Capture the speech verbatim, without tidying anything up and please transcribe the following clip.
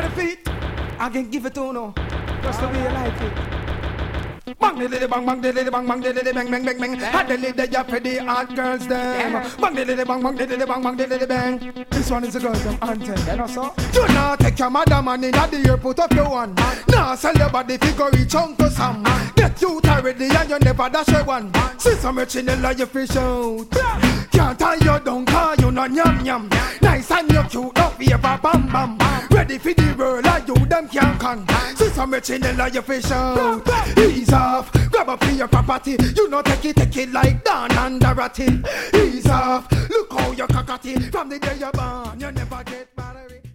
repeat. I can give it to no. Just the way you like it. Bang diddly bang bang diddly bang bang diddly bang bang bang bang. Had the lid that you for the hot girls them. Bang diddly bang bang diddly bang bang diddly bang. This one is a girl them anthem, you know so. Do not take your madam and in the ear put up your one. Now sell your body figure reach on to some. Get you ready and you never dash a one. See some chinella you fish out. Can't tie you down car you no yum yum. Nice and you cute up here bam bam. Ready for the world like you them can't con. See some chinella you fish out. Ease off, grab up for your property. You know take it, take it like Dan and Dorothy. Ease off, look how you cockatty. From the day you're born, you never get battery.